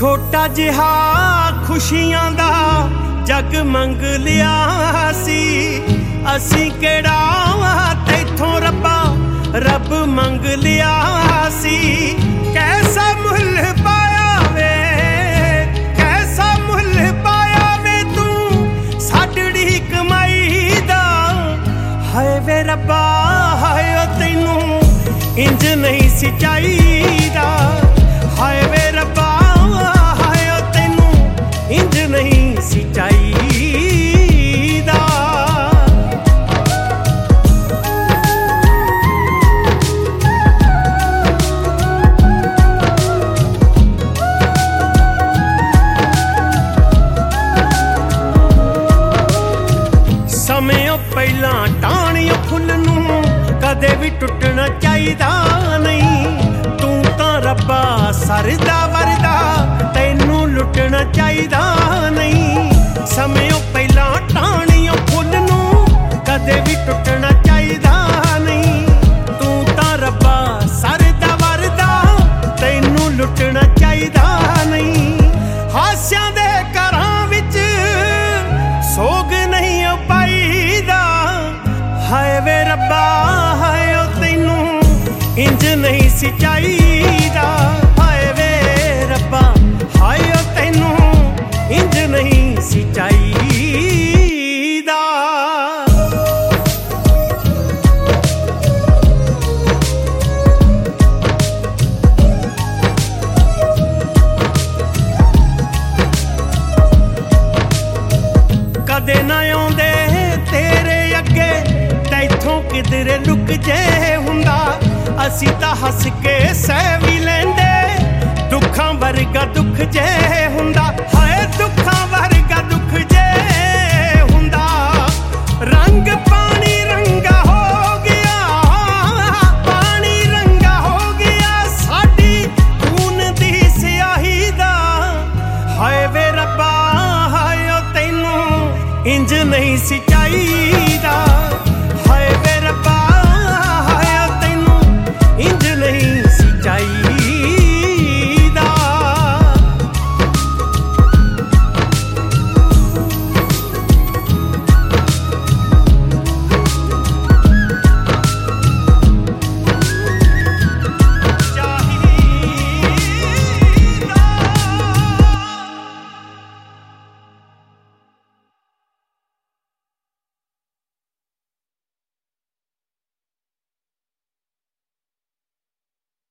छोटा जिहा खुशियां दा जग मंग लिया सी, असीं केड़ा तैथों रब्बा रब मंग लिया सी। कैसा मुल्ल पाया वे, कैसा मुल्ल पाया वे तू साडड़ी कमाई दा। हाय वे रब्बा हाय ओ तैनू इंज नहीं सी चाहीदा। हाय वे रब्बा हाय ओ तैनू इंज नहीं सी चाहीदा। ਸਮੇਂ ਪਹਿਲਾਂ ਟਾਹਣੀਆਂ ਫੁੱਲ ਨੂੰ ਕਦੇ ਵੀ ਟੁੱਟਣਾ ਚਾਹੀਦਾ ਨਹੀਂ। ਤੂੰ ਤਾਂ ਰੱਬਾ ਸਰਦਾ ਵਰਦਾ ਤੈਨੂੰ ਲੁੱਟਣਾ ਚਾਹੀਦਾ ਨਹੀਂ। ਸਮੇਂ ਪਹਿਲਾਂ ਟਾਹਣੀਆਂ ਫੁੱਲ ਨੂੰ ਕਦੇ ਵੀ ਟੁੱਟਣਾ ਚਾਹੀਦਾ ਨਹੀਂ। ਤੂੰ ਤਾਂ ਰੱਬਾ ਸਰਦਾ ਵਰਦਾ ਤੈਨੂੰ ਲੁੱਟਣਾ ਚਾਹੀਦਾ ਨਹੀਂ। ਹਾਸਿਆਂ ਦੇ ਘਰਾਂ ਵਿੱਚ ਸੋਗ ਨਹੀਂ ਪਾਈਦਾ। ਹਾਏ ਵੇ ਰੱਬਾ ਹਾਏ ਓ ਤੈਨੂੰ ਇੰਜ ਨਹੀਂ ਸੀ ਚਾਹੀਦਾ। ਹਾਏ ਵੇ ਰੱਬਾ ਹਾਏ ਓ ਤੈਨੂੰ ਇੰਜ ਨਹੀਂ ਸੀ ਚਾਹੀਦਾ। ਕਦੇ ਨਾ ਆਉਂਦੇ ਤੇਰੇ ਅੱਗੇ ਤੈਥੋਂ ਕਿਧਰੇ ਲੁਕ ਜੇ ਹੁੰਦਾ। ਅਸੀਂ ਤਾਂ ਹੱਸ ਕੇ ਸਹਿ ਵੀ ਲੈਂਦੇ ਦੁੱਖਾਂ ਵਰਗਾ ਦੁੱਖ ਜੇ ਹੁੰਦਾ। ਹਾਏ ਦੁੱਖਾਂ ਵਰਗਾ ਦੁੱਖ ਜੇ ਹੁੰਦਾ। ਰੰਗ ਪਾਣੀ ਰੰਗਾ ਹੋ ਗਿਆ, ਪਾਣੀ ਰੰਗਾ ਹੋ ਗਿਆ ਸਾਡੀ ਖੂਨ ਦੀ ਸਿਆਹੀ ਦਾ। ਹਾਏ ਵੇ ਰੱਬਾ ਹਾਏ ਓ ਤੈਨੂੰ ਇੰਜ ਨਹੀਂ ਸੀ ਚਾਹੀਦਾ।